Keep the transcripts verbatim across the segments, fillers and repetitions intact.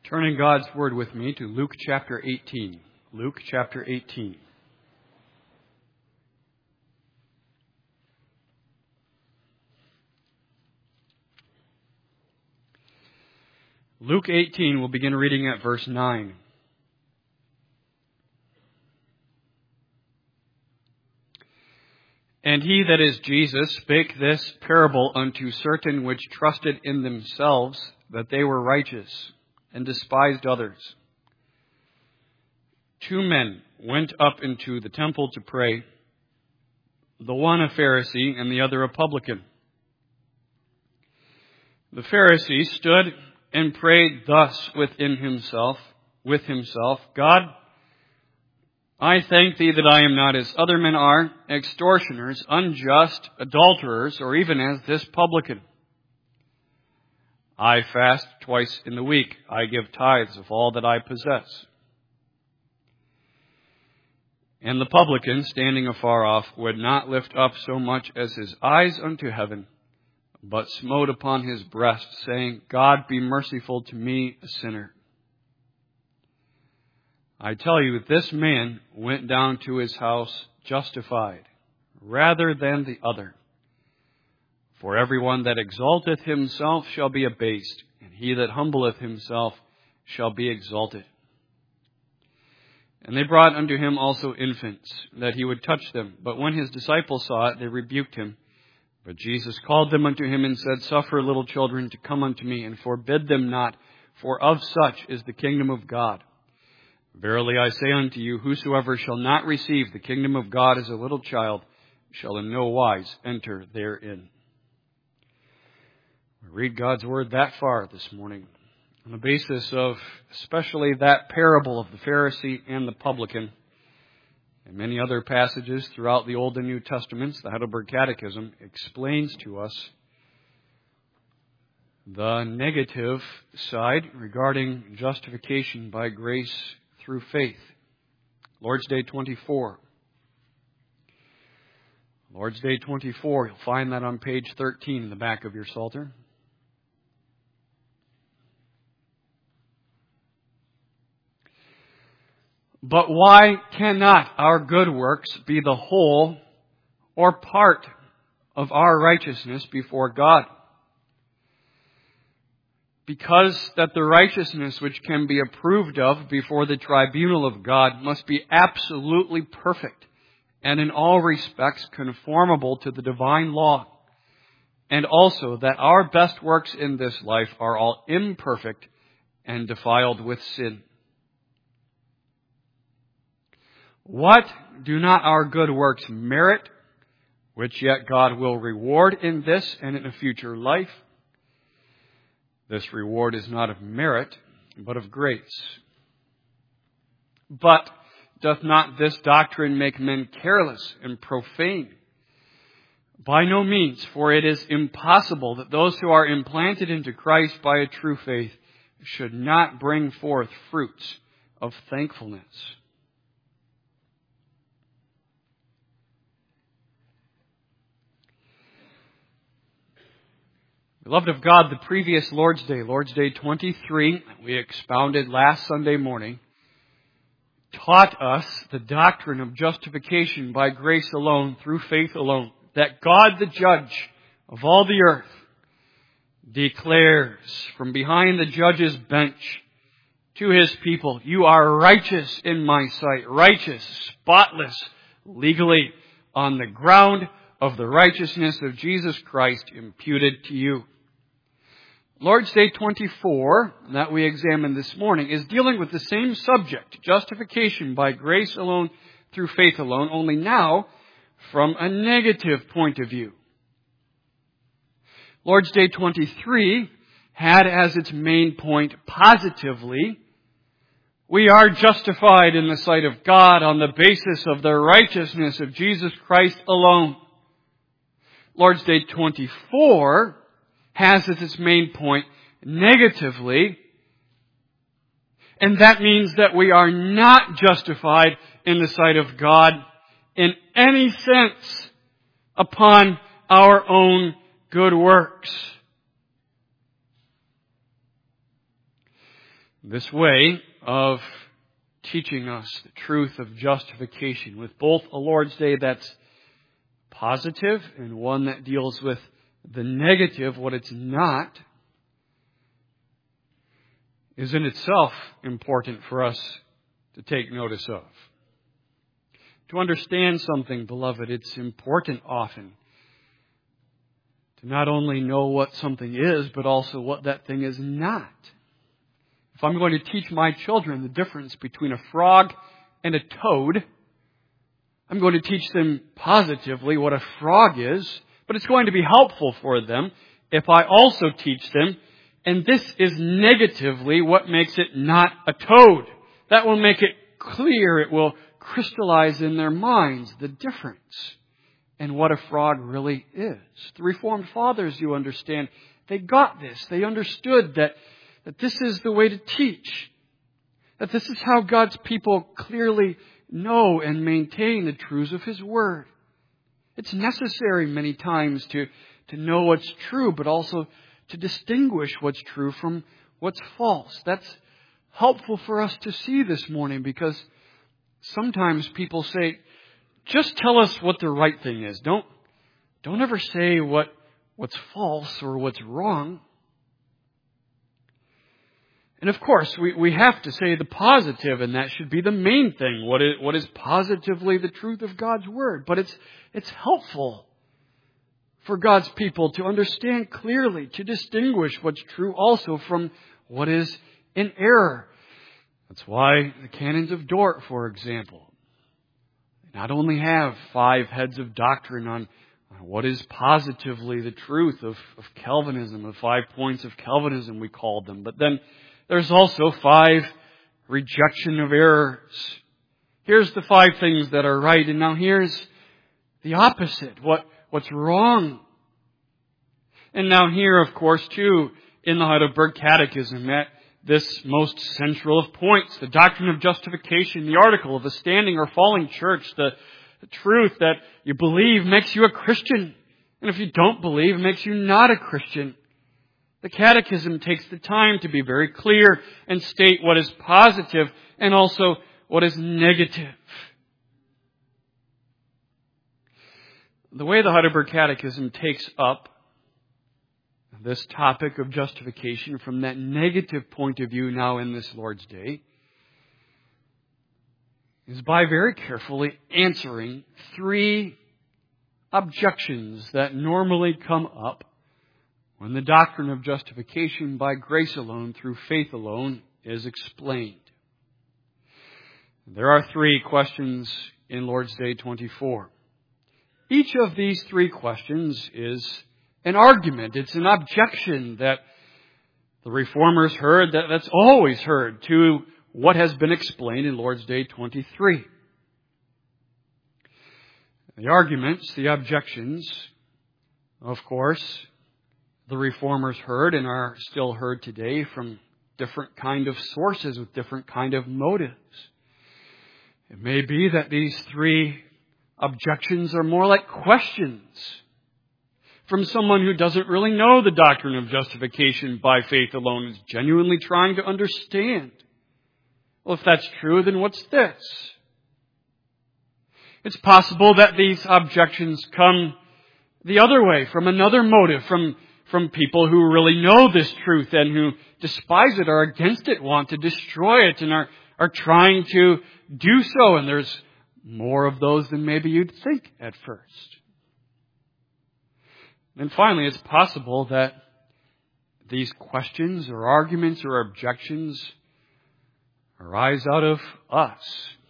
Turning God's Word with me to Luke chapter eighteen. Luke chapter eighteen. Luke eighteen, we'll begin reading at verse nine. And he, that is Jesus, spake this parable unto certain which trusted in themselves that they were righteous, and despised others. Two men went up into the temple to pray, the one a Pharisee and the other a publican. The Pharisee stood and prayed thus within himself, with himself, God, I thank thee that I am not as other men are, extortioners, unjust, adulterers, or even as this publican. I fast twice in the week. I give tithes of all that I possess. And the publican, standing afar off, would not lift up so much as his eyes unto heaven, but smote upon his breast, saying, God, be merciful to me, a sinner. I tell you, this man went down to his house justified, rather than the other. For everyone that exalteth himself shall be abased, and he that humbleth himself shall be exalted. And they brought unto him also infants, that he would touch them. But when his disciples saw it, they rebuked him. But Jesus called them unto him and said, Suffer little children to come unto me, and forbid them not, for of such is the kingdom of God. Verily I say unto you, whosoever shall not receive the kingdom of God as a little child shall in no wise enter therein. We read God's Word that far this morning on the basis of especially that parable of the Pharisee and the publican, and many other passages throughout the Old and New Testaments. The Heidelberg Catechism explains to us the negative side regarding justification by grace through faith. Lord's Day twenty-four. Lord's Day twenty-four, you'll find that on page thirteen in the back of your Psalter. But why cannot our good works be the whole or part of our righteousness before God? Because that the righteousness which can be approved of before the tribunal of God must be absolutely perfect and in all respects conformable to the divine law. And also that our best works in this life are all imperfect and defiled with sin. What do not our good works merit, which yet God will reward in this and in a future life? This reward is not of merit, but of grace. But doth not this doctrine make men careless and profane? By no means, for it is impossible that those who are implanted into Christ by a true faith should not bring forth fruits of thankfulness. Beloved of God, the previous Lord's Day, Lord's Day twenty-three, we expounded last Sunday morning, taught us the doctrine of justification by grace alone, through faith alone, that God the judge of all the earth declares from behind the judge's bench to his people, you are righteous in my sight, righteous, spotless, legally, on the ground of the righteousness of Jesus Christ imputed to you. Lord's Day twenty-four, that we examined this morning, is dealing with the same subject, justification by grace alone, through faith alone, only now from a negative point of view. Lord's Day twenty-three had as its main point positively, we are justified in the sight of God on the basis of the righteousness of Jesus Christ alone. Lord's Day twenty-four has as its main point negatively, and that means that we are not justified in the sight of God in any sense upon our own good works. This way of teaching us the truth of justification with both a Lord's Day that's positive and one that deals with the negative, what it's not, is in itself important for us to take notice of. To understand something, beloved, it's important often to not only know what something is, but also what that thing is not. If I'm going to teach my children the difference between a frog and a toad, I'm going to teach them positively what a frog is, but it's going to be helpful for them if I also teach them, and this is negatively what makes it not a toad. That will make it clear, it will crystallize in their minds the difference and what a frog really is. The Reformed Fathers, you understand, they got this. They understood that, that this is the way to teach. That this is how God's people clearly know and maintain the truths of His Word. It's necessary many times to, to know what's true, but also to distinguish what's true from what's false. That's helpful for us to see this morning, because sometimes people say, just tell us what the right thing is. Don't, don't ever say what, what's false or what's wrong. And of course, we, we have to say the positive, and that should be the main thing. What is, what is positively the truth of God's Word. But it's, it's helpful for God's people to understand clearly, to distinguish what's true also from what is in error. That's why the canons of Dort, for example, not only have five heads of doctrine on what is positively the truth of, of Calvinism, the five points of Calvinism we called them, but then there's also five rejection of errors. Here's the five things that are right, and now here's the opposite, what, what's wrong. And now here, of course, too, in the Heidelberg Catechism, that this most central of points, the doctrine of justification, the article of the standing or falling church, the, the truth that you believe makes you a Christian. And if you don't believe, it makes you not a Christian. The Catechism takes the time to be very clear and state what is positive and also what is negative. The way the Heidelberg Catechism takes up this topic of justification from that negative point of view now in this Lord's Day is by very carefully answering three objections that normally come up when the doctrine of justification by grace alone, through faith alone, is explained. There are three questions in Lord's Day twenty-four. Each of these three questions is an argument. It's an objection that the Reformers heard, that, that's always heard, to what has been explained in Lord's Day twenty-three. The arguments, the objections, of course, the Reformers heard and are still heard today from different kind of sources with different kind of motives. It may be that these three objections are more like questions from someone who doesn't really know the doctrine of justification by faith alone, is genuinely trying to understand. Well, if that's true, then what's this? It's possible that these objections come the other way, from another motive, from, from people who really know this truth and who despise it, are against it, want to destroy it, and are, are trying to do so. And there's more of those than maybe you'd think at first. And finally, it's possible that these questions or arguments or objections arise out of us.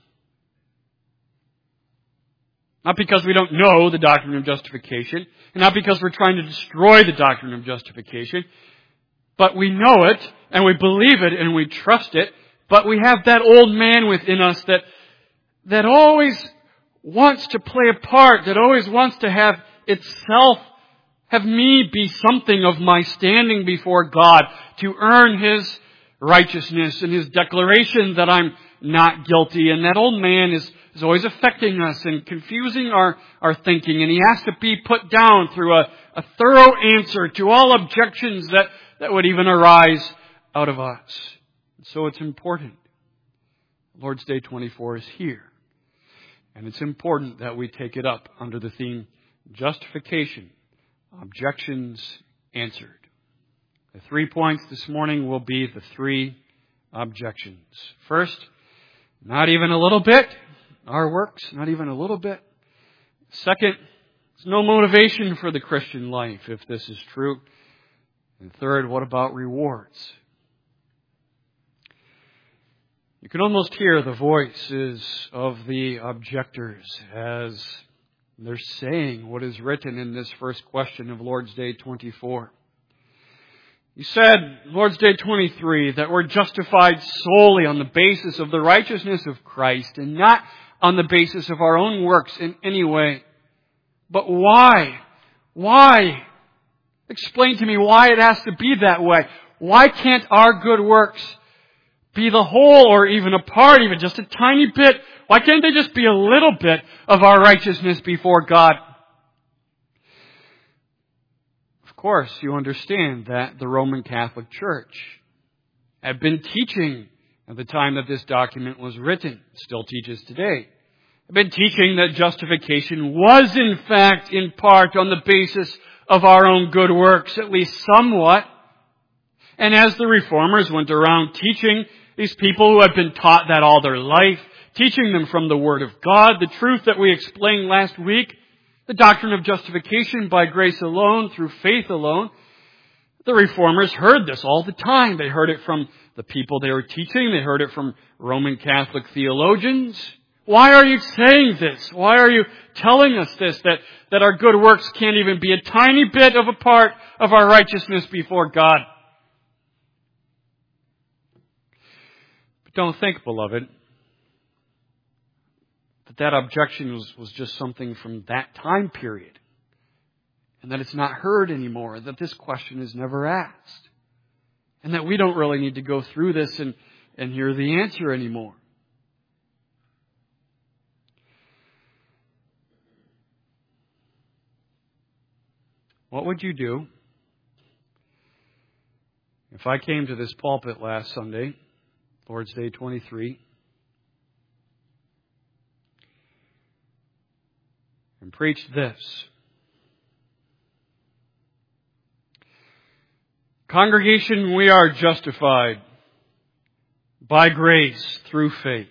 Not because we don't know the doctrine of justification, and not because we're trying to destroy the doctrine of justification, but we know it, and we believe it, and we trust it, but we have that old man within us that, that always wants to play a part, that always wants to have itself, have me be something of my standing before God, to earn His righteousness and His declaration that I'm not guilty. And that old man is, is always affecting us and confusing our, our thinking. And he has to be put down through a, a thorough answer to all objections that, that would even arise out of us. So it's important. Lord's Day twenty-four is here. And it's important that we take it up under the theme, Justification, Objections Answered. The three points this morning will be the three objections. First, not even a little bit. Our works, not even a little bit. Second, there's no motivation for the Christian life if this is true. And third, what about rewards? You can almost hear the voices of the objectors as they're saying what is written in this first question of Lord's Day twenty-four. You said, Lord's Day twenty-three, that we're justified solely on the basis of the righteousness of Christ and not on the basis of our own works in any way. But why? Why? Explain to me why it has to be that way. Why can't our good works be the whole or even a part, even just a tiny bit? Why can't they just be a little bit of our righteousness before God? Of course, you understand that the Roman Catholic Church had been teaching at the time that this document was written, still teaches today, had been teaching that justification was in fact in part on the basis of our own good works, at least somewhat. And as the Reformers went around teaching these people who had been taught that all their life, teaching them from the Word of God, the truth that we explained last week, the doctrine of justification by grace alone, through faith alone, the Reformers heard this all the time. They heard it from the people they were teaching. They heard it from Roman Catholic theologians. Why are you saying this? Why are you telling us this, that, that our good works can't even be a tiny bit of a part of our righteousness before God? But don't think, beloved, that that objection was, was just something from that time period, and that it's not heard anymore, that this question is never asked, and that we don't really need to go through this and, and hear the answer anymore. What would you do if I came to this pulpit last Sunday, Lord's Day twenty-three, and preached this? Congregation, we are justified by grace through faith.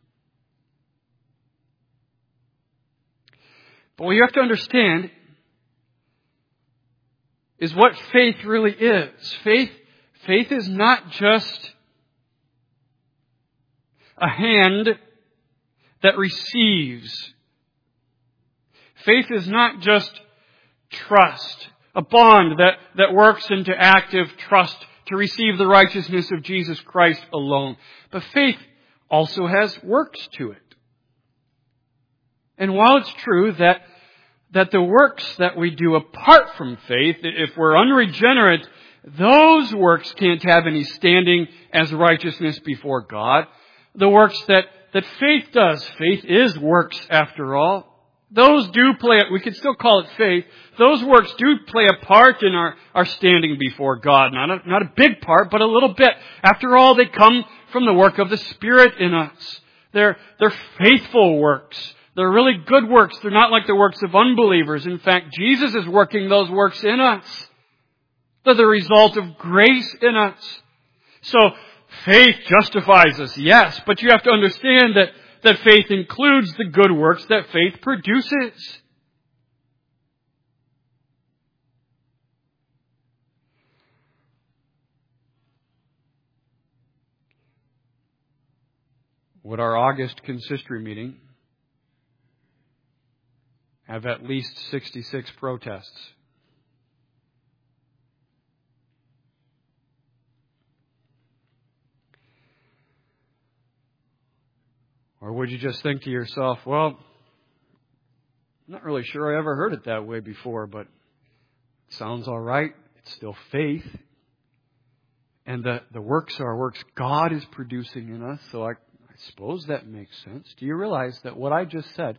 But what you have to understand is what faith really is. Faith, faith is not just a hand that receives. Faith is not just trust, a bond that, that works into active trust to receive the righteousness of Jesus Christ alone. But faith also has works to it. And while it's true that that the works that we do apart from faith, if we're unregenerate, those works can't have any standing as righteousness before God. The works that, that faith does, faith is works after all, those do play, we could still call it faith, those works do play a part in our, our standing before God. Not a, not a big part, but a little bit. After all, they come from the work of the Spirit in us. They're, they're faithful works. They're really good works. They're not like the works of unbelievers. In fact, Jesus is working those works in us. They're the result of grace in us. So, faith justifies us, yes, but you have to understand that, that faith includes the good works that faith produces. Would our August consistory meeting have at least sixty-six protests? Or would you just think to yourself, well, I'm not really sure I ever heard it that way before, but it sounds all right. It's still faith. And the, the works are works God is producing in us, so I, I suppose that makes sense. Do you realize that what I just said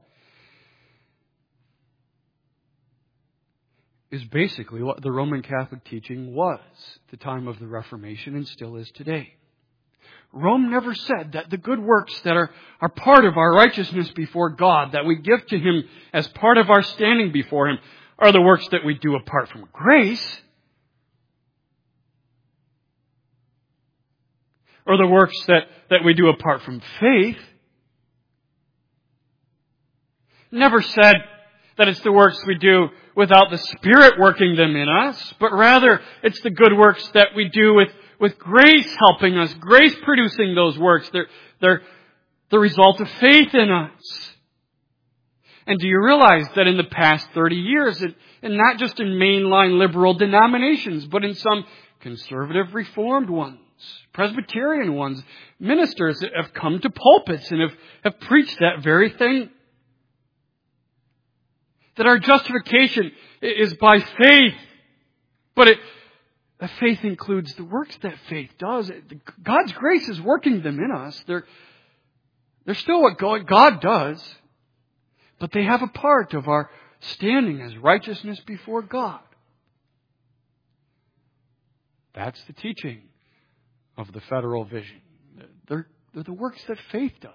is basically what the Roman Catholic teaching was at the time of the Reformation and still is today? Rome never said that the good works that are, are part of our righteousness before God, that we give to Him as part of our standing before Him, are the works that we do apart from grace, or the works that, that we do apart from faith. Never said that it's the works we do without the Spirit working them in us, but rather it's the good works that we do with, with grace helping us, grace producing those works. They're, they're the result of faith in us. And do you realize that in the past thirty years, it, and not just in mainline liberal denominations, but in some conservative Reformed ones, Presbyterian ones, ministers that have come to pulpits and have, have preached that very thing. That our justification is by faith. But it, the faith includes the works that faith does. God's grace is working them in us. They're, they're still what God does. But they have a part of our standing as righteousness before God. That's the teaching of the federal vision. They're, they're the works that faith does.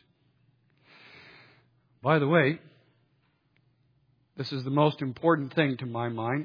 By the way, this is the most important thing to my mind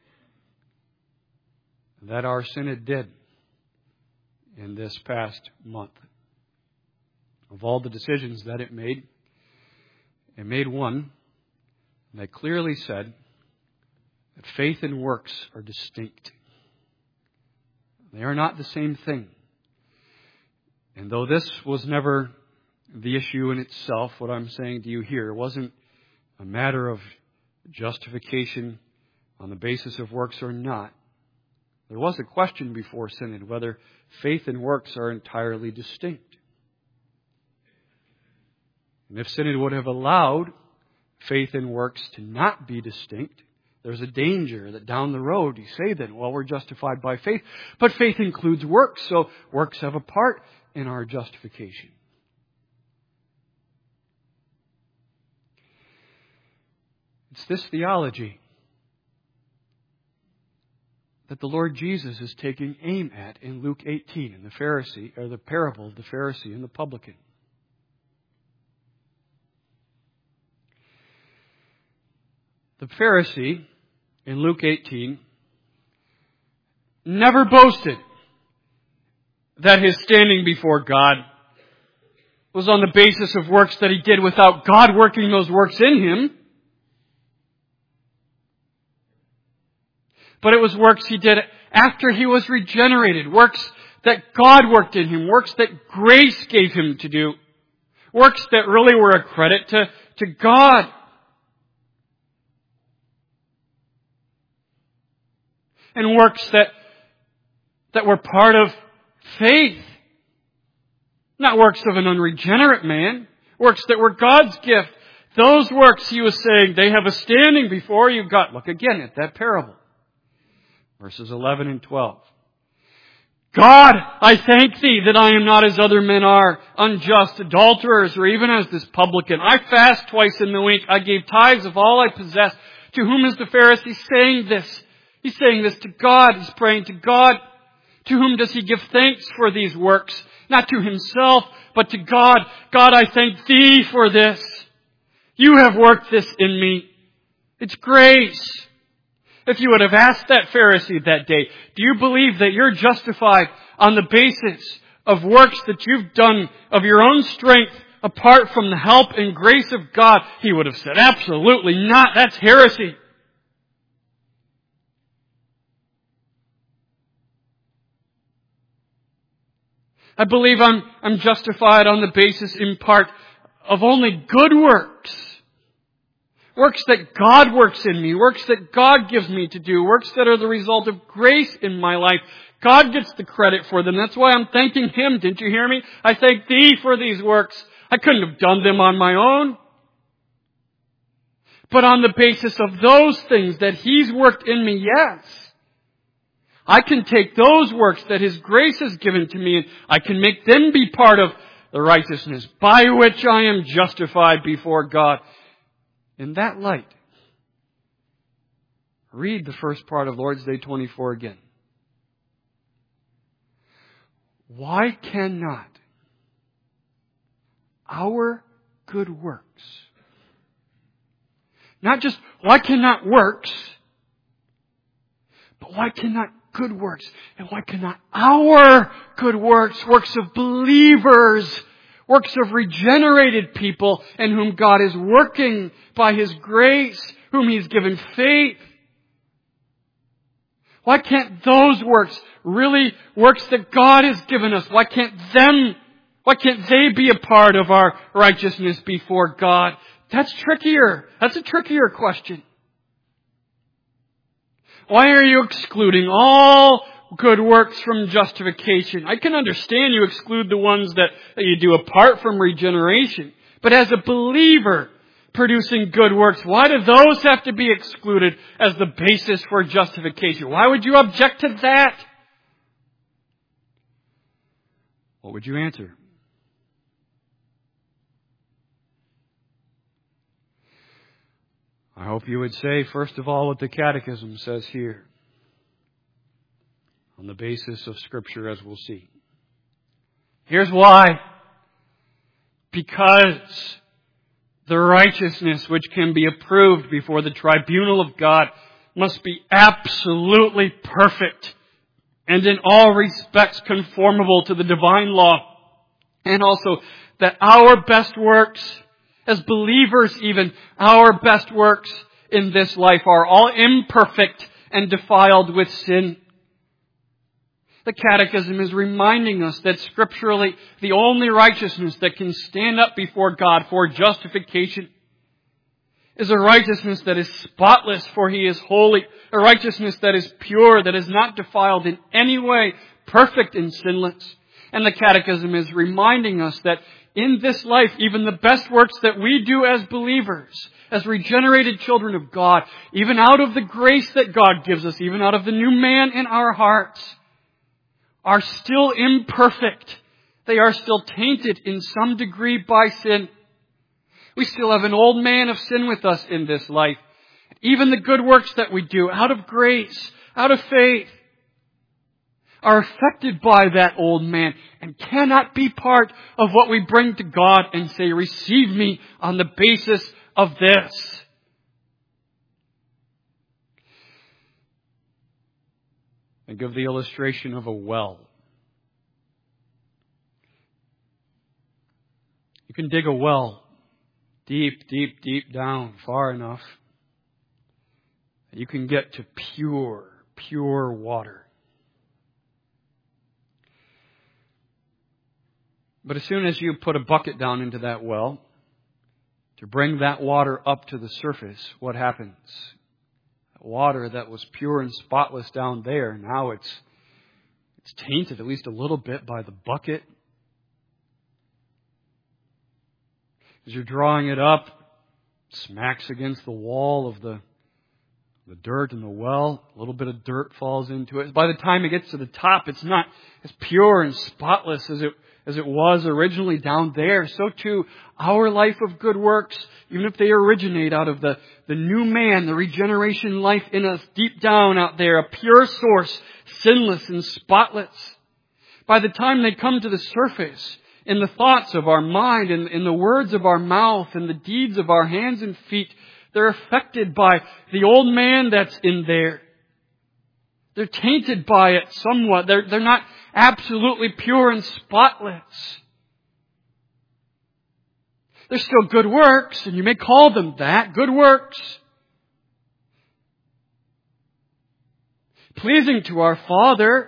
that our synod did in this past month. Of all the decisions that it made, it made one that clearly said that faith and works are distinct. They are not the same thing. And though this was never the issue in itself, what I'm saying to you here wasn't a matter of justification on the basis of works or not. There was a question before Synod whether faith and works are entirely distinct. And if Synod would have allowed faith and works to not be distinct, there's a danger that down the road you say then, well, we're justified by faith, but faith includes works, so works have a part in our justification. It's this theology that the Lord Jesus is taking aim at in Luke eighteen, in the Pharisee, or the parable of the Pharisee and the publican. The Pharisee in Luke eighteen never boasted that his standing before God was on the basis of works that he did without God working those works in him. But it was works he did after he was regenerated. Works that God worked in him. Works that grace gave him to do. Works that really were a credit to, to God. And works that, that were part of faith. Not works of an unregenerate man. Works that were God's gift. Those works, he was saying, they have a standing before you, God. Look again at that parable. Verses eleven and twelve. God, I thank Thee that I am not as other men are, unjust, adulterers, or even as this publican. I fast twice in the week. I gave tithes of all I possess. To whom is the Pharisee saying this? He's saying this to God. He's praying to God. To whom does he give thanks for these works? Not to himself, but to God. God, I thank Thee for this. You have worked this in me. It's grace. If you would have asked that Pharisee that day, do you believe that you're justified on the basis of works that you've done of your own strength apart from the help and grace of God? He would have said, absolutely not. That's heresy. I believe I'm, I'm justified on the basis in part of only good works. Works that God works in me. Works that God gives me to do. Works that are the result of grace in my life. God gets the credit for them. That's why I'm thanking Him. Didn't you hear me? I thank Thee for these works. I couldn't have done them on my own. But on the basis of those things that He's worked in me, yes. I can take those works that His grace has given to me and I can make them be part of the righteousness by which I am justified before God. In that light, read the first part of Lord's Day twenty-four again. why cannot our good works, not just why cannot works, but why cannot good works, and why cannot our good works, works of believers, works of regenerated people in whom God is working by His grace, whom He's given faith. Why can't those works, really works that God has given us, why can't them, why can't they be a part of our righteousness before God? That's trickier. That's a trickier question. Why are you excluding all good works from justification? I can understand you exclude the ones that, that you do apart from regeneration. But as a believer producing good works, why do those have to be excluded as the basis for justification? Why would you object to that? What would you answer? I hope you would say, first of all, what the Catechism says here, on the basis of Scripture, as we'll see. Here's why. Because the righteousness which can be approved before the tribunal of God must be absolutely perfect and in all respects conformable to the divine law. And also that our best works, as believers even, our best works in this life are all imperfect and defiled with sin. The Catechism is reminding us that scripturally the only righteousness that can stand up before God for justification is a righteousness that is spotless, for He is holy, a righteousness that is pure, that is not defiled in any way, perfect and sinless. And the Catechism is reminding us that in this life, even the best works that we do as believers, as regenerated children of God, even out of the grace that God gives us, even out of the new man in our hearts, are still imperfect. They are still tainted in some degree by sin. We still have an old man of sin with us in this life. Even the good works that we do out of grace, out of faith, are affected by that old man and cannot be part of what we bring to God and say, receive me on the basis of this. Think of the illustration of a well. You can dig a well deep, deep, deep down, far enough. You can get to pure, pure water. But as soon as you put a bucket down into that well to bring that water up to the surface, what happens? Water that was pure and spotless down there, now it's it's tainted at least a little bit by the bucket. As you're drawing it up, it smacks against the wall of the the dirt in the well. A little bit of dirt falls into it. By the time it gets to the top, it's not as pure and spotless as it as it was originally down there. So too, our life of good works, even if they originate out of the, the new man, the regeneration life in us deep down out there, a pure source, sinless and spotless. By the time they come to the surface, in the thoughts of our mind, in, in the words of our mouth, in the deeds of our hands and feet, they're affected by the old man that's in there. They're tainted by it somewhat. They're, they're not absolutely pure and spotless. They're still good works, and you may call them that, good works. Pleasing to our Father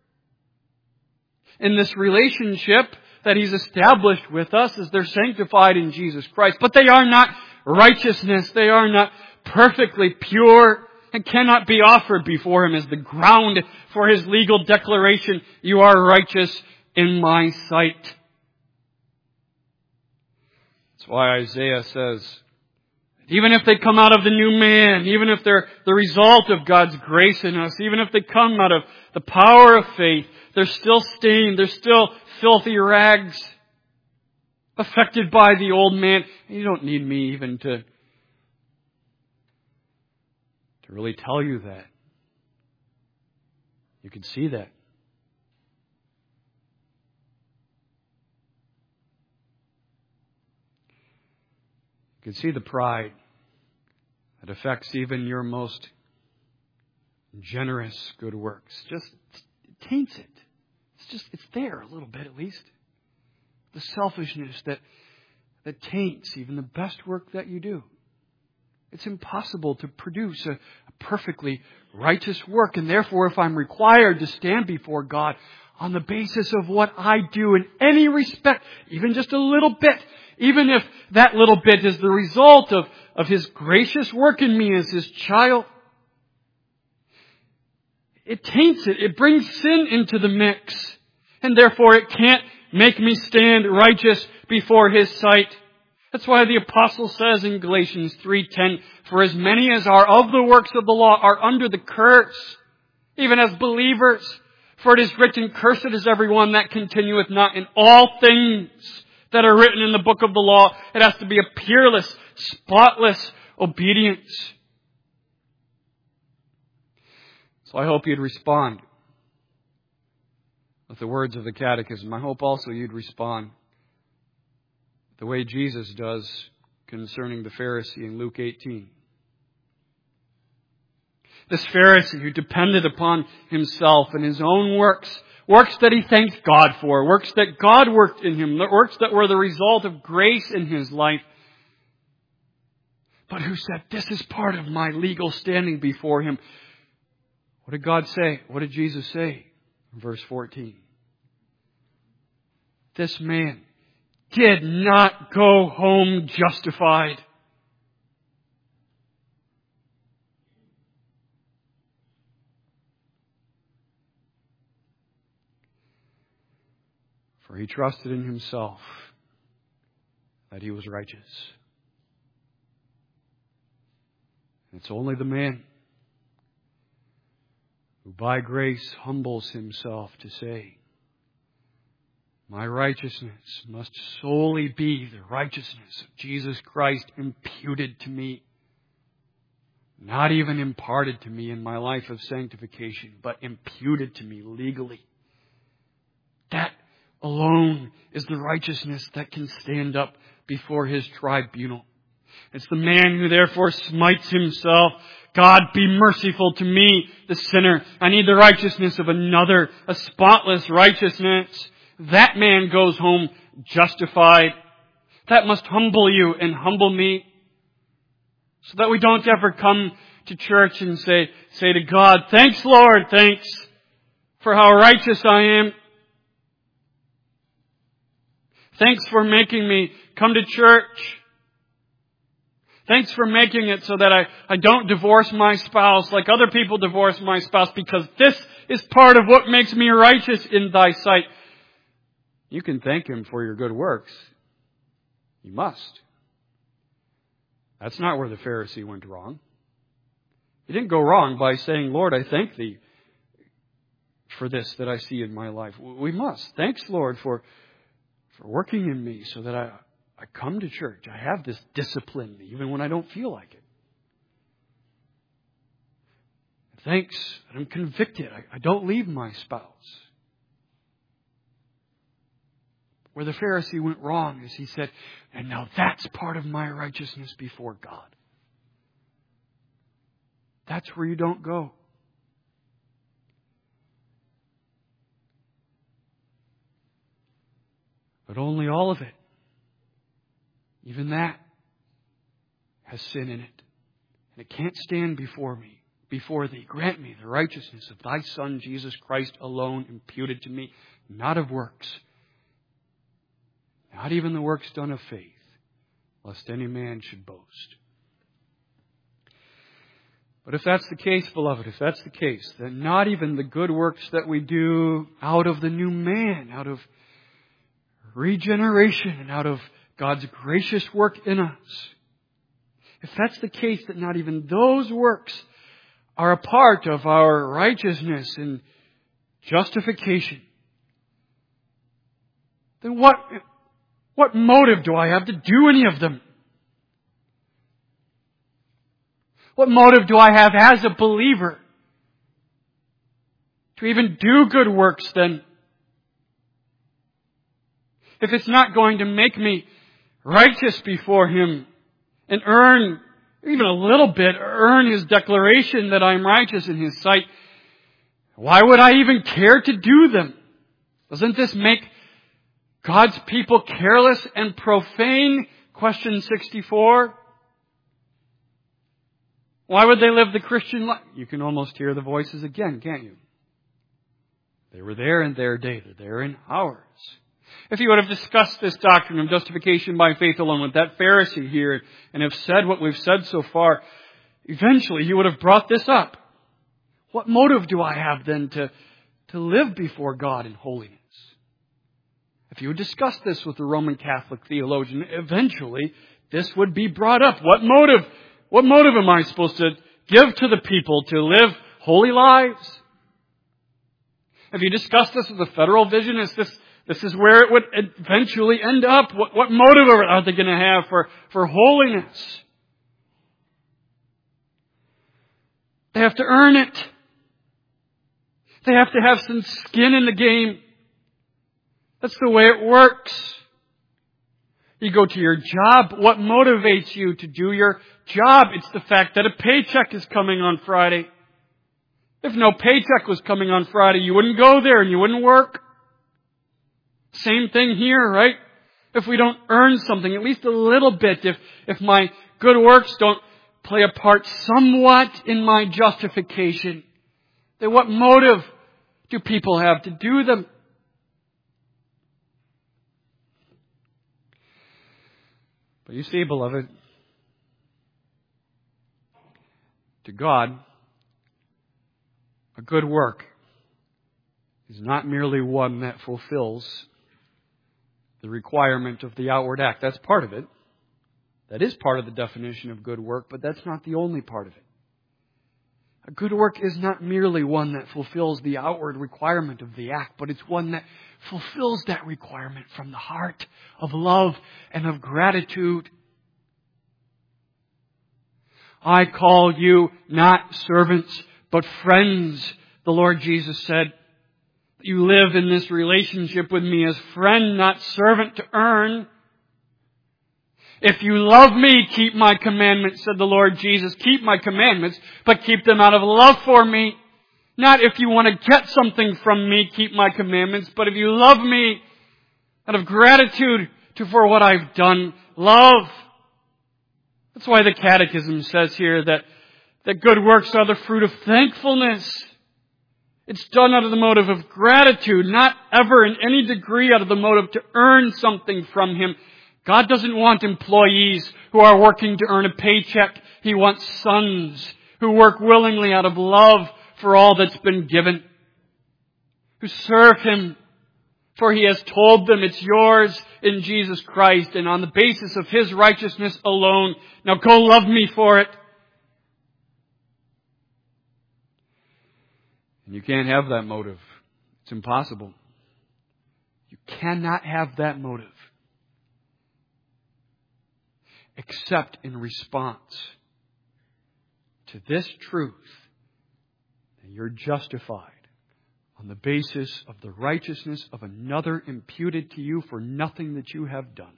in this relationship that He's established with us as they're sanctified in Jesus Christ. But they are not righteousness. They are not perfectly pure and cannot be offered before Him as the ground for His legal declaration, you are righteous in my sight. That's why Isaiah says, even if they come out of the new man, even if they're the result of God's grace in us, even if they come out of the power of faith, they're still stained, they're still filthy rags, affected by the old man. You don't need me even to, to really tell you that. You can see that. You can see the pride that affects even your most generous good works. Just it taints it. It's just, it's there a little bit at least. The selfishness that, that taints even the best work that you do. It's impossible to produce a, a perfectly righteous work. And therefore, if I'm required to stand before God on the basis of what I do in any respect, even just a little bit, even if that little bit is the result of, of His gracious work in me as His child, it taints it. It brings sin into the mix. And therefore, it can't make me stand righteous before His sight. That's why the apostle says in Galatians three ten, for as many as are of the works of the law are under the curse, even as believers. For it is written, cursed is everyone that continueth not in all things that are written in the book of the law. It has to be a peerless, spotless obedience. So I hope you'd respond with the words of the Catechism. I hope also you'd respond the way Jesus does concerning the Pharisee in Luke eighteen. This Pharisee who depended upon himself and his own works, works that he thanked God for, works that God worked in him, works that were the result of grace in his life, but who said, this is part of my legal standing before Him. What did God say? What did Jesus say? In verse fourteen. This man did not go home justified. For he trusted in himself that he was righteous. And it's only the man who by grace humbles himself to say, my righteousness must solely be the righteousness of Jesus Christ imputed to me. Not even imparted to me in my life of sanctification, but imputed to me legally. That alone is the righteousness that can stand up before His tribunal. It's the man who therefore smites himself. God, be merciful to me, the sinner. I need the righteousness of another, a spotless righteousness. That man goes home justified. That must humble you and humble me. So that we don't ever come to church and say, say to God, thanks Lord, thanks for how righteous I am. Thanks for making me come to church. Thanks for making it so that I, I don't divorce my spouse like other people divorce my spouse, because this is part of what makes me righteous in Thy sight. You can thank Him for your good works. You must. That's not where the Pharisee went wrong. He didn't go wrong by saying, Lord, I thank Thee for this that I see in my life. We must. Thanks, Lord, for, for working in me so that I, I come to church. I have this discipline even when I don't feel like it. Thanks that I'm convicted. I, I don't leave my spouse. Where the Pharisee went wrong is he said, and now that's part of my righteousness before God. That's where you don't go. But only all of it, even that, has sin in it. And it can't stand before me, before Thee. Grant me the righteousness of Thy Son, Jesus Christ alone, imputed to me, not of works. Not even the works done of faith, lest any man should boast. But if that's the case, beloved, if that's the case, then not even the good works that we do out of the new man, out of regeneration, and out of God's gracious work in us, if that's the case, that not even those works are a part of our righteousness and justification, then what... What motive do I have to do any of them? What motive do I have as a believer to even do good works then? If it's not going to make me righteous before Him, and earn, even a little bit, earn His declaration that I'm righteous in His sight, why would I even care to do them? Doesn't this make God's people careless and profane? Question sixty-four. Why would they live the Christian life? You can almost hear the voices again, can't you? They were there in their day. They're there in ours. If you would have discussed this doctrine of justification by faith alone with that Pharisee here and have said what we've said so far, eventually he would have brought this up. What motive do I have then to, to live before God in holiness? If you would discuss this with the Roman Catholic theologian, eventually this would be brought up. What motive? What motive am I supposed to give to the people to live holy lives? If you discuss this with the federal visionists, this, this is where it would eventually end up. What, what motive are they going to have for, for holiness? They have to earn it. They have to have some skin in the game. That's the way it works. You go to your job. What motivates you to do your job? It's the fact that a paycheck is coming on Friday. If no paycheck was coming on Friday, you wouldn't go there and you wouldn't work. Same thing here, right? If we don't earn something, at least a little bit, if, if my good works don't play a part somewhat in my justification, then what motive do people have to do them? But you see, beloved, to God, a good work is not merely one that fulfills the requirement of the outward act. That's part of it. That is part of the definition of good work, but that's not the only part of it. A good work is not merely one that fulfills the outward requirement of the act, but it's one that fulfills that requirement from the heart of love and of gratitude. I call you not servants, but friends, the Lord Jesus said. You live in this relationship with me as friend, not servant to earn. If you love me, keep my commandments, said the Lord Jesus. Keep my commandments, but keep them out of love for me. Not if you want to get something from me, keep my commandments, but if you love me out of gratitude to for what I've done, love. That's why the Catechism says here that, that good works are the fruit of thankfulness. It's done out of the motive of gratitude, not ever in any degree out of the motive to earn something from Him. God doesn't want employees who are working to earn a paycheck. He wants sons who work willingly out of love for all that's been given, who serve Him, for He has told them it's yours in Jesus Christ and on the basis of His righteousness alone. Now go love me for it. And you can't have that motive. It's impossible. You cannot have that motive except in response to this truth that you're justified on the basis of the righteousness of another imputed to you for nothing that you have done.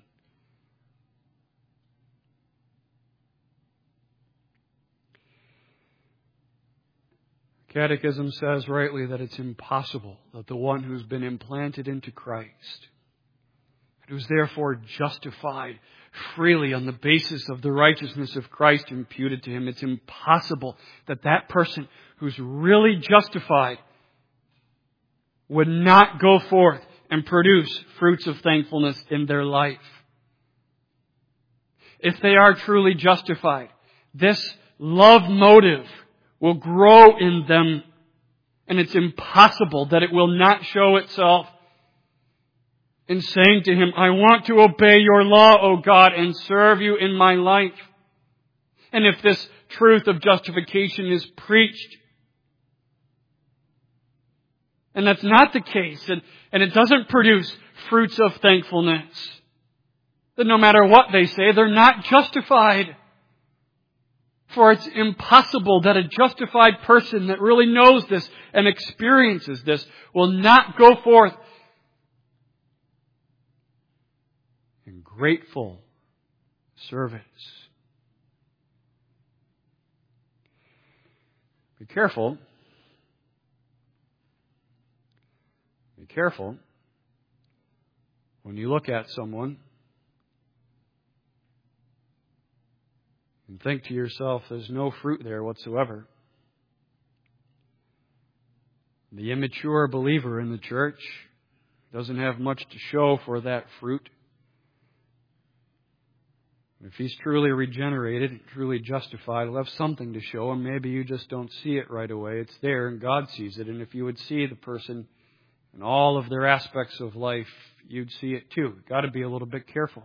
Catechism says rightly that it's impossible that the one who's been implanted into Christ, who's therefore justified freely on the basis of the righteousness of Christ imputed to him, it's impossible that that person who's really justified would not go forth and produce fruits of thankfulness in their life. If they are truly justified, this love motive will grow in them, and it's impossible that it will not show itself in saying to Him, I want to obey your law, O God, and serve you in my life. And if this truth of justification is preached, and that's not the case, and, and it doesn't produce fruits of thankfulness, then no matter what they say, they're not justified. For it's impossible that a justified person that really knows this and experiences this will not go forth in grateful service Be careful. Be careful when you look at someone and think to yourself, there's no fruit there whatsoever. The immature believer in the church doesn't have much to show for that fruit. If he's truly regenerated, truly justified, he'll have something to show, and maybe you just don't see it right away. It's there, and God sees it. And if you would see the person and all of their aspects of life, you'd see it too. You've got to be a little bit careful.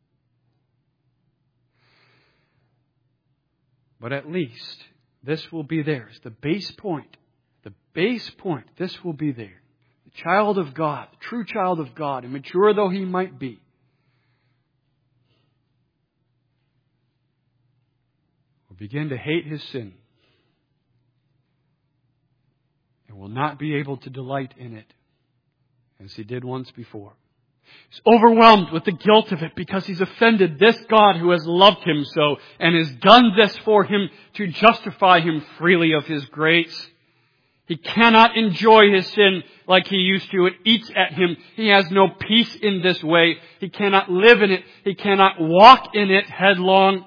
But at least this will be there. It's the base point. The base point. This will be there. The child of God, the true child of God, immature though he might be, will begin to hate his sin and will not be able to delight in it as he did once before. He's overwhelmed with the guilt of it because he's offended this God who has loved him so and has done this for him to justify him freely of his grace. He cannot enjoy his sin like he used to. It eats at him. He has no peace in this way. He cannot live in it. He cannot walk in it headlong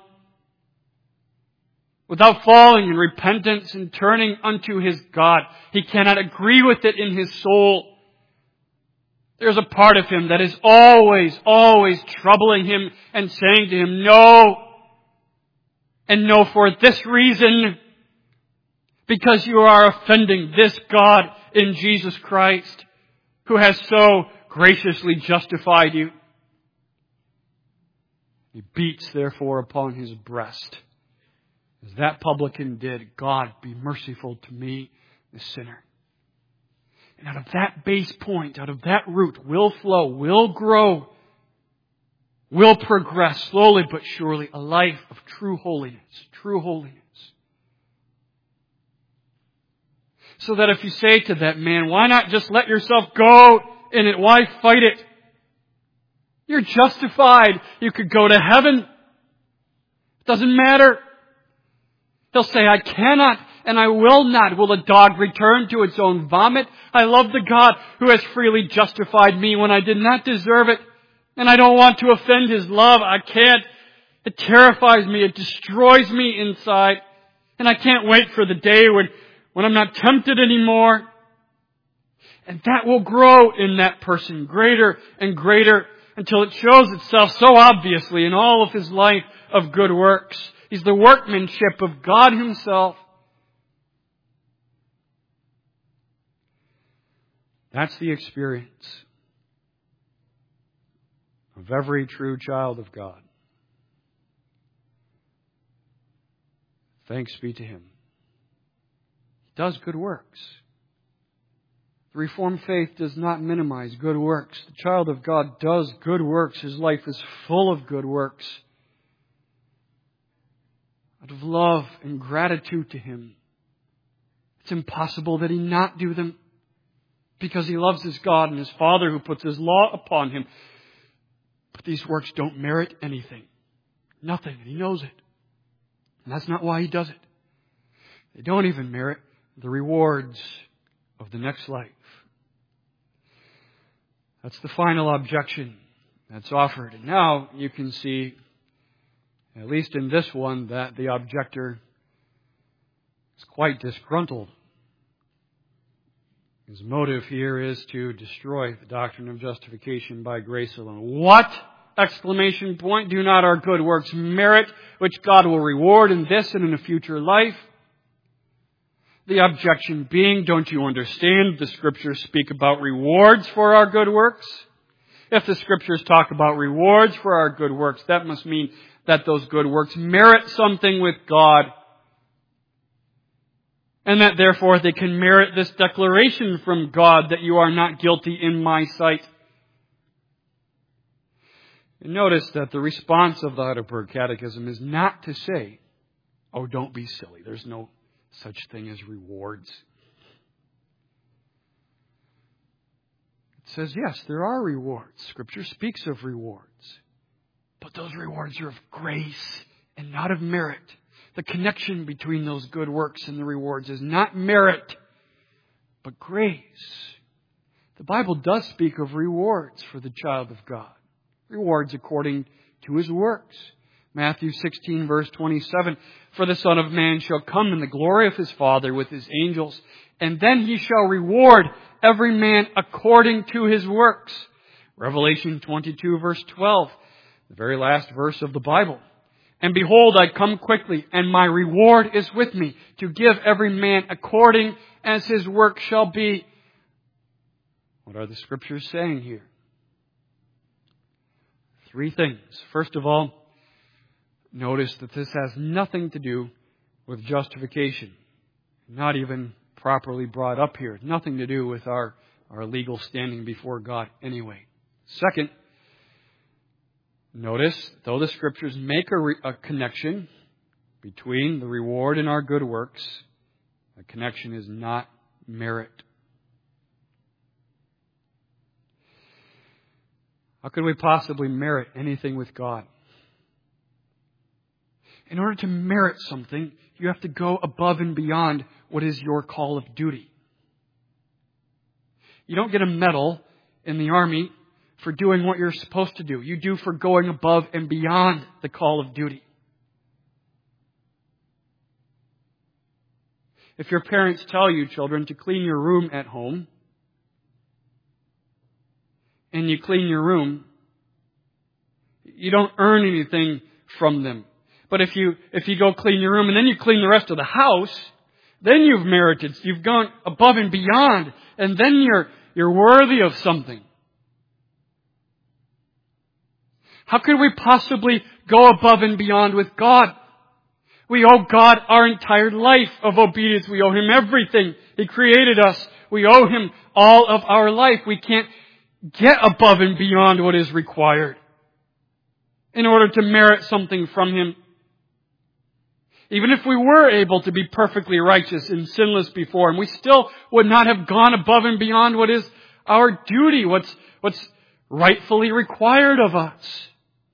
without falling in repentance and turning unto his God. He cannot agree with it in his soul. There's a part of him that is always, always troubling him and saying to him, no, and no for this reason, because you are offending this God in Jesus Christ, who has so graciously justified you. He beats, therefore, upon his breast, as that publican did. God, be merciful to me, the sinner. And out of that base point, out of that root, will flow, will grow, will progress slowly but surely a life of true holiness, true holiness. So that if you say to that man, why not just let yourself go in it? Why fight it? You're justified. You could go to heaven. It doesn't matter. He'll say, I cannot and I will not. Will a dog return to its own vomit? I love the God who has freely justified me when I did not deserve it. And I don't want to offend His love. I can't. It terrifies me. It destroys me inside. And I can't wait for the day when, when I'm not tempted anymore. And that will grow in that person greater and greater until it shows itself so obviously in all of his life of good works. He's the workmanship of God Himself. That's the experience of every true child of God. Thanks be to Him. He does good works. The Reformed faith does not minimize good works. The child of God does good works. His life is full of good works. Out of love and gratitude to Him, it's impossible that He not do them, because He loves His God and His Father who puts His law upon Him. But these works don't merit anything. Nothing. And He knows it. And that's not why He does it. They don't even merit the rewards of the next life. That's the final objection that's offered. And now you can see, at least in this one, that the objector is quite disgruntled. His motive here is to destroy the doctrine of justification by grace alone. What? Exclamation point. Do not our good works merit, which God will reward in this and in a future life? The objection being, don't you understand the Scriptures speak about rewards for our good works? If the Scriptures talk about rewards for our good works, that must mean that those good works merit something with God. And that therefore they can merit this declaration from God that you are not guilty in my sight. And notice that the response of the Heidelberg Catechism is not to say, oh, don't be silly. There's no such thing as rewards. It says, yes, there are rewards. Scripture speaks of rewards. But those rewards are of grace and not of merit. The connection between those good works and the rewards is not merit, but grace. The Bible does speak of rewards for the child of God. Rewards according to his works. Matthew sixteen verse twenty-seven, for the Son of Man shall come in the glory of his Father with his angels, and then he shall reward every man according to his works. Revelation twenty-two verse twelve, the very last verse of the Bible. And behold, I come quickly, and my reward is with me, to give every man according as his work shall be. What are the Scriptures saying here? Three things. First of all, notice that this has nothing to do with justification. Not even properly brought up here. Nothing to do with our, our legal standing before God anyway. Second, notice, though the Scriptures make a, re, a connection between the reward and our good works, the connection is not merit. How could we possibly merit anything with God? In order to merit something, you have to go above and beyond what is your call of duty. You don't get a medal in the army for doing what you're supposed to do. You do for going above and beyond the call of duty. If your parents tell you, children, to clean your room at home, and you clean your room, you don't earn anything from them. But if you if you go clean your room and then you clean the rest of the house, then you've merited. You've gone above and beyond, and then you're you're worthy of something. How could we possibly go above and beyond with God? We owe God our entire life of obedience. We owe Him everything. He created us. We owe Him all of our life. We can't get above and beyond what is required in order to merit something from Him. Even if we were able to be perfectly righteous and sinless before Him, we still would not have gone above and beyond what is our duty, what's, what's rightfully required of us.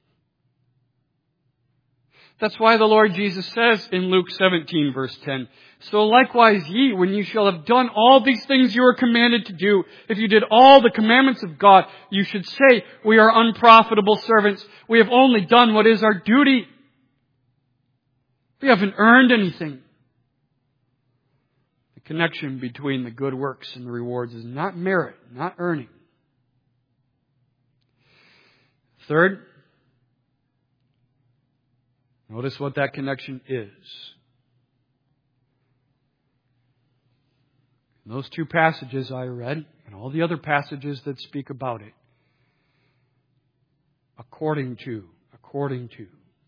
That's why the Lord Jesus says in Luke seventeen verse ten, so likewise ye, when you shall have done all these things you are commanded to do, if you did all the commandments of God, you should say, we are unprofitable servants. We have only done what is our duty. We haven't earned anything. The connection between the good works and the rewards is not merit, not earning. Third, notice what that connection is. In those two passages I read, and all the other passages that speak about it, according to, according to.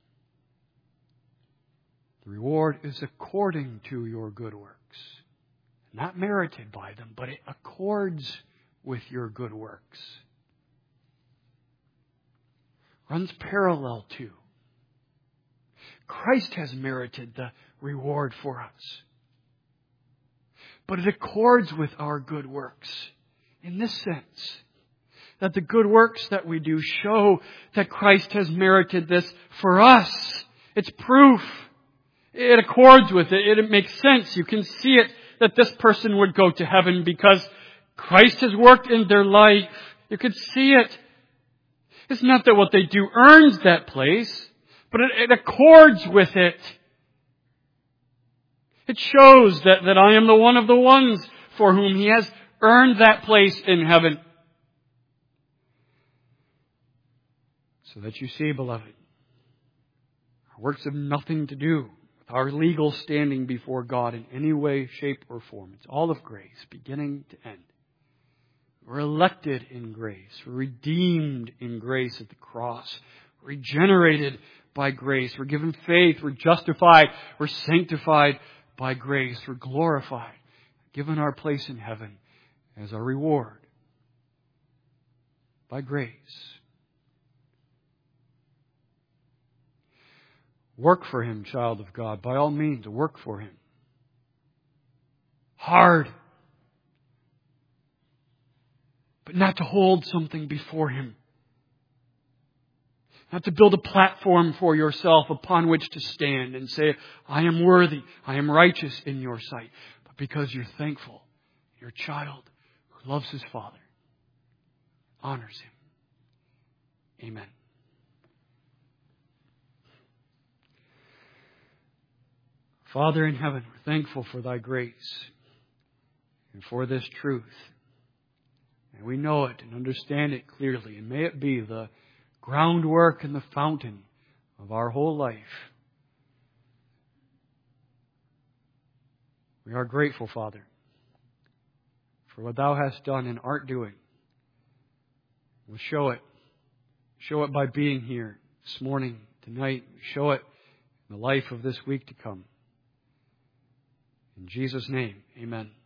The reward is according to your good works. Not merited by them, but it accords with your good works. Runs parallel to. Christ has merited the reward for us. But it accords with our good works in this sense, that the good works that we do show that Christ has merited this for us. It's proof. It accords with it. It makes sense. You can see it that this person would go to heaven because Christ has worked in their life. You could see it. It's not that what they do earns that place, but it, it accords with it. It shows that, that I am the one of the ones for whom He has earned that place in heaven. So that you see, beloved, our works have nothing to do with our legal standing before God in any way, shape, or form. It's all of grace, beginning to end. We're elected in grace. We're redeemed in grace at the cross. We're regenerated by grace. We're given faith. We're justified. We're sanctified by grace. We're glorified. Given our place in heaven as our reward. By grace. Work for Him, child of God. By all means, work for Him. Hard. But not to hold something before Him. Not to build a platform for yourself upon which to stand and say, I am worthy, I am righteous in your sight. But because you're thankful, your child who loves his Father, honors him. Amen. Father in heaven, we're thankful for thy grace and for this truth. And we know it and understand it clearly. And may it be the groundwork and the fountain of our whole life. We are grateful, Father, for what thou hast done and art doing. We'll show it. Show it by being here this morning, tonight. Show it in the life of this week to come. In Jesus' name, amen.